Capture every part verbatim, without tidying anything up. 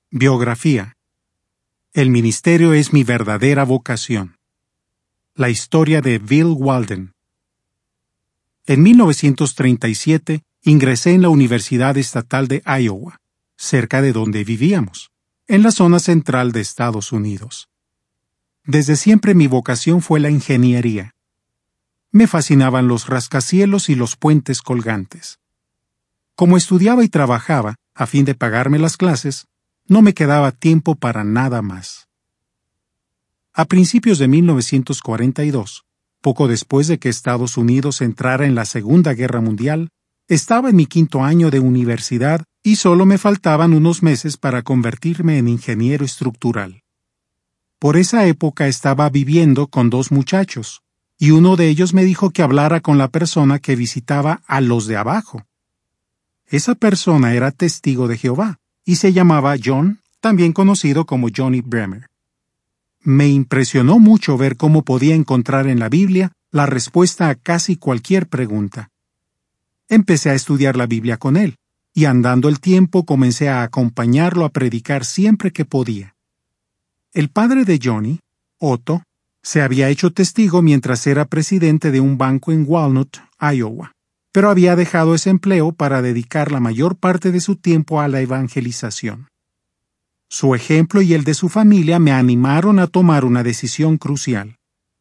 Biografía. El ministerio es mi verdadera vocación. La historia de Bill Walden. En mil novecientos treinta y siete ingresé en la Universidad Estatal de Iowa, cerca de donde vivíamos, en la zona central de Estados Unidos. Desde siempre mi vocación fue la ingeniería. Me fascinaban los rascacielos y los puentes colgantes. Como estudiaba y trabajaba, a fin de pagarme las clases, no me quedaba tiempo para nada más. A principios de mil novecientos cuarenta y dos, poco después de que Estados Unidos entrara en la Segunda Guerra Mundial, estaba en mi quinto año de universidad y solo me faltaban unos meses para convertirme en ingeniero estructural. Por esa época estaba viviendo con dos muchachos, y uno de ellos me dijo que hablara con la persona que visitaba a los de abajo. Esa persona era testigo de Jehová, y se llamaba John, también conocido como Johnny Bremer. Me impresionó mucho ver cómo podía encontrar en la Biblia la respuesta a casi cualquier pregunta. Empecé a estudiar la Biblia con él, y andando el tiempo comencé a acompañarlo a predicar siempre que podía. El padre de Johnny, Otto, se había hecho testigo mientras era presidente de un banco en Walnut, Iowa, pero había dejado ese empleo para dedicar la mayor parte de su tiempo a la evangelización. Su ejemplo y el de su familia me animaron a tomar una decisión crucial.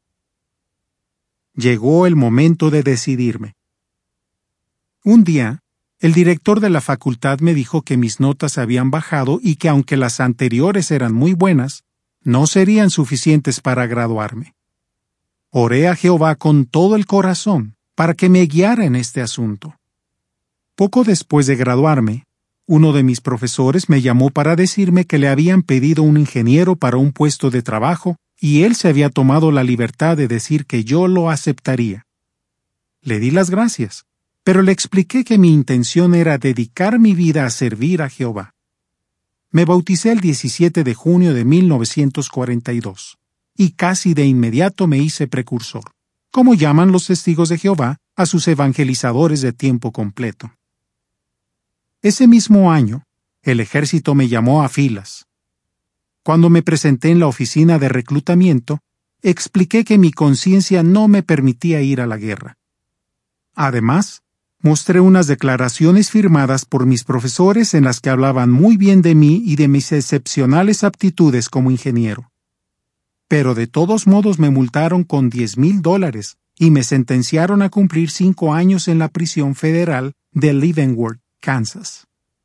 Llegó el momento de decidirme. Un día, el director de la facultad me dijo que mis notas habían bajado y que aunque las anteriores eran muy buenas, no serían suficientes para graduarme. Oré a Jehová con todo el corazón para que me guiara en este asunto. Poco después de graduarme, uno de mis profesores me llamó para decirme que le habían pedido un ingeniero para un puesto de trabajo y él se había tomado la libertad de decir que yo lo aceptaría. Le di las gracias, pero le expliqué que mi intención era dedicar mi vida a servir a Jehová. Me bauticé el diecisiete de junio de mil novecientos cuarenta y dos, y casi de inmediato me hice precursor, como llaman los testigos de Jehová a sus evangelizadores de tiempo completo. Ese mismo año, el ejército me llamó a filas. Cuando me presenté en la oficina de reclutamiento, expliqué que mi conciencia no me permitía ir a la guerra. Además, mostré unas declaraciones firmadas por mis profesores en las que hablaban muy bien de mí y de mis excepcionales aptitudes como ingeniero. Pero de todos modos me multaron con diez mil dólares y me sentenciaron a cumplir cinco años en la prisión federal de Leavenworth, Kansas.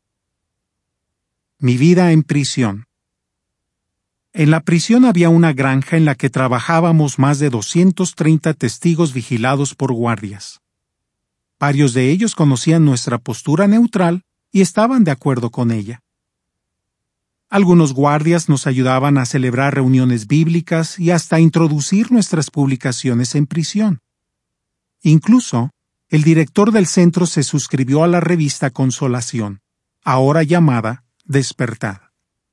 Mi vida en prisión. En la prisión había una granja en la que trabajábamos más de doscientos treinta testigos vigilados por guardias. Varios de ellos conocían nuestra postura neutral y estaban de acuerdo con ella. Algunos guardias nos ayudaban a celebrar reuniones bíblicas y hasta a introducir nuestras publicaciones en prisión. Incluso, el director del centro se suscribió a la revista Consolación, ahora llamada Despertar.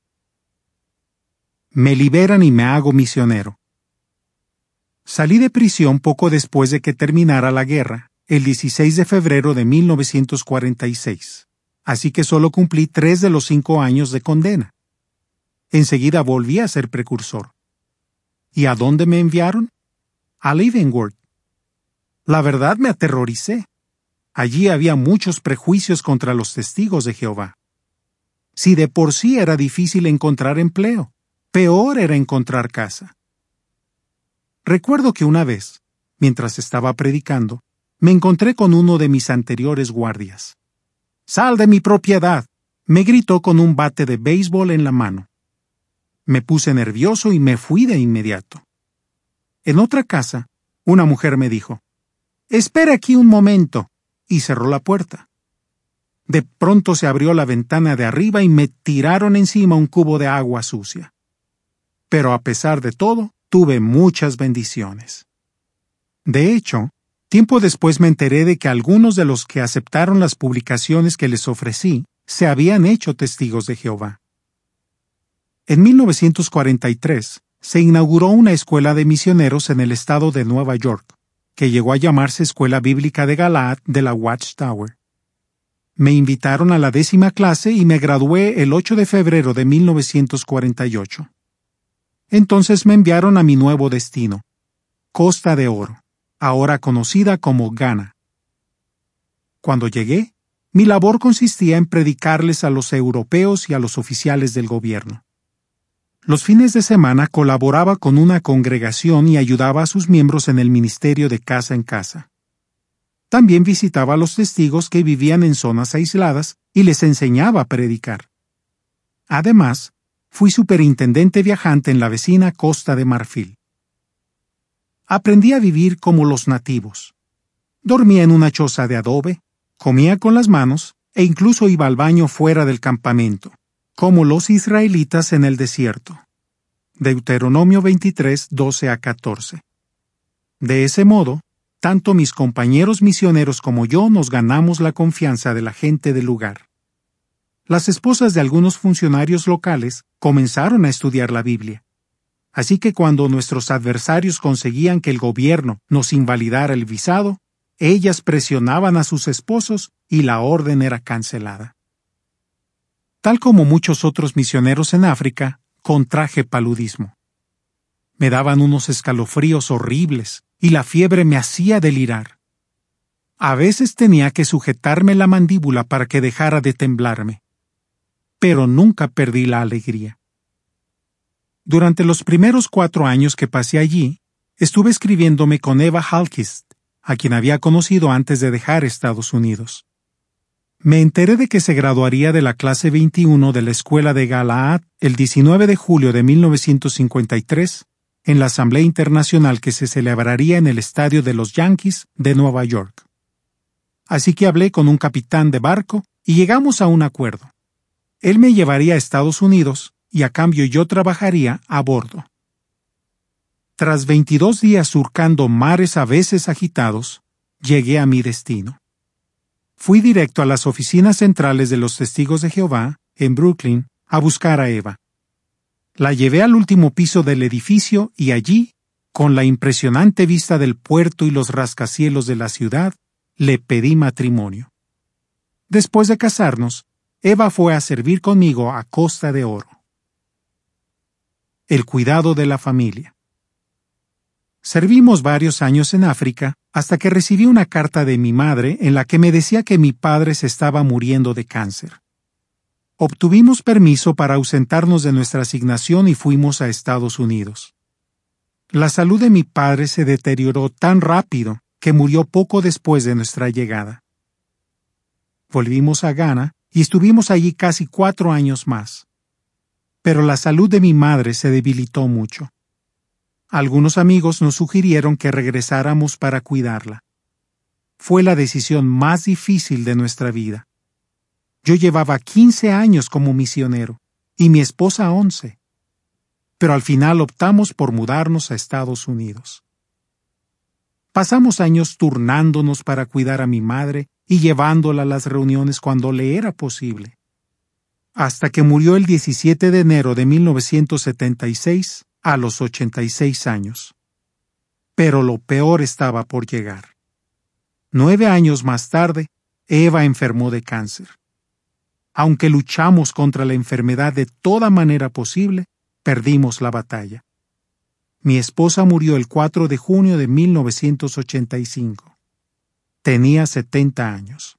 Me liberan y me hago misionero. Salí de prisión poco después de que terminara la guerra, el dieciséis de febrero de mil novecientos cuarenta y seis, así que solo cumplí tres de los cinco años de condena. Enseguida volví a ser precursor. ¿Y a dónde me enviaron? A Leavenworth. La verdad me aterroricé. Allí había muchos prejuicios contra los testigos de Jehová. Si de por sí era difícil encontrar empleo, peor era encontrar casa. Recuerdo que una vez, mientras estaba predicando, me encontré con uno de mis anteriores guardias. «¡Sal de mi propiedad!», me gritó con un bate de béisbol en la mano. Me puse nervioso y me fui de inmediato. En otra casa, una mujer me dijo, «Espera aquí un momento», y cerró la puerta. De pronto se abrió la ventana de arriba y me tiraron encima un cubo de agua sucia. Pero a pesar de todo, tuve muchas bendiciones. De hecho, tiempo después me enteré de que algunos de los que aceptaron las publicaciones que les ofrecí se habían hecho testigos de Jehová. En mil novecientos cuarenta y tres se inauguró una escuela de misioneros en el estado de Nueva York, que llegó a llamarse Escuela Bíblica de Galaad de la Watchtower. Me invitaron a la décima clase y me gradué el ocho de febrero de mil novecientos cuarenta y ocho. Entonces me enviaron a mi nuevo destino, Costa de Oro, ahora conocida como Ghana. Cuando llegué, mi labor consistía en predicarles a los europeos y a los oficiales del gobierno. Los fines de semana colaboraba con una congregación y ayudaba a sus miembros en el ministerio de casa en casa. También visitaba a los testigos que vivían en zonas aisladas y les enseñaba a predicar. Además, fui superintendente viajante en la vecina Costa de Marfil. Aprendí a vivir como los nativos. Dormía en una choza de adobe, comía con las manos e incluso iba al baño fuera del campamento, como los israelitas en el desierto. Deuteronomio veintitrés, doce a catorce. De ese modo, tanto mis compañeros misioneros como yo nos ganamos la confianza de la gente del lugar. Las esposas de algunos funcionarios locales comenzaron a estudiar la Biblia. Así que cuando nuestros adversarios conseguían que el gobierno nos invalidara el visado, ellas presionaban a sus esposos y la orden era cancelada. Tal como muchos otros misioneros en África, contraje paludismo. Me daban unos escalofríos horribles y la fiebre me hacía delirar. A veces tenía que sujetarme la mandíbula para que dejara de temblarme. Pero nunca perdí la alegría. Durante los primeros cuatro años que pasé allí, estuve escribiéndome con Eva Halkist, a quien había conocido antes de dejar Estados Unidos. Me enteré de que se graduaría de la clase veintiuno de la escuela de Galaad el diecinueve de julio de mil novecientos cincuenta y tres en la Asamblea Internacional que se celebraría en el estadio de los Yankees de Nueva York. Así que hablé con un capitán de barco y llegamos a un acuerdo. Él me llevaría a Estados Unidos y a cambio yo trabajaría a bordo. Tras veintidós días surcando mares a veces agitados, llegué a mi destino. Fui directo a las oficinas centrales de los Testigos de Jehová, en Brooklyn, a buscar a Eva. La llevé al último piso del edificio y allí, con la impresionante vista del puerto y los rascacielos de la ciudad, le pedí matrimonio. Después de casarnos, Eva fue a servir conmigo a Costa de Oro. El cuidado de la familia. Servimos varios años en África hasta que recibí una carta de mi madre en la que me decía que mi padre se estaba muriendo de cáncer. Obtuvimos permiso para ausentarnos de nuestra asignación y fuimos a Estados Unidos. La salud de mi padre se deterioró tan rápido que murió poco después de nuestra llegada. Volvimos a Ghana y estuvimos allí casi cuatro años más. Pero la salud de mi madre se debilitó mucho. Algunos amigos nos sugirieron que regresáramos para cuidarla. Fue la decisión más difícil de nuestra vida. Yo llevaba quince años como misionero y mi esposa once. Pero al final optamos por mudarnos a Estados Unidos. Pasamos años turnándonos para cuidar a mi madre y llevándola a las reuniones cuando le era posible. Hasta que murió el diecisiete de enero de mil novecientos setenta y seis, a los ochenta y seis años. Pero lo peor estaba por llegar. Nueve años más tarde, Eva enfermó de cáncer. Aunque luchamos contra la enfermedad de toda manera posible, perdimos la batalla. Mi esposa murió el cuatro de junio de mil novecientos ochenta y cinco. Tenía setenta años.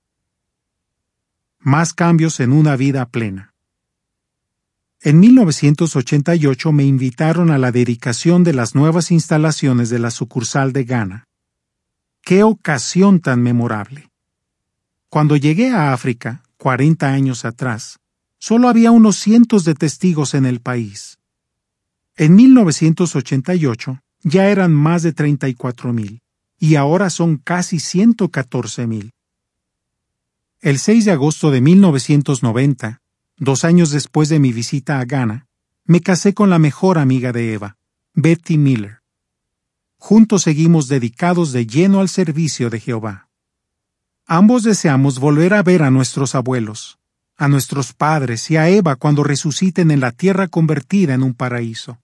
Más cambios en una vida plena. En mil novecientos ochenta y ocho me invitaron a la dedicación de las nuevas instalaciones de la sucursal de Ghana. ¡Qué ocasión tan memorable! Cuando llegué a África, cuarenta años atrás, solo había unos cientos de testigos en el país. En mil novecientos ochenta y ocho ya eran más de treinta y cuatro mil, y ahora son casi ciento catorce mil. El seis de agosto de mil novecientos noventa, dos años después de mi visita a Ghana, me casé con la mejor amiga de Eva, Betty Miller. Juntos seguimos dedicados de lleno al servicio de Jehová. Ambos deseamos volver a ver a nuestros abuelos, a nuestros padres y a Eva cuando resuciten en la tierra convertida en un paraíso.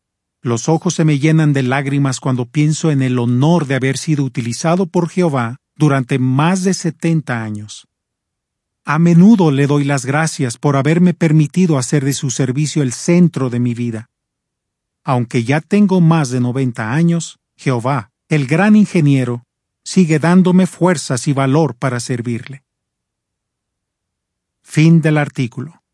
Los ojos se me llenan de lágrimas cuando pienso en el honor de haber sido utilizado por Jehová durante más de setenta años. A menudo le doy las gracias por haberme permitido hacer de su servicio el centro de mi vida. Aunque ya tengo más de noventa años, Jehová, el gran ingeniero, sigue dándome fuerzas y valor para servirle. Fin del artículo.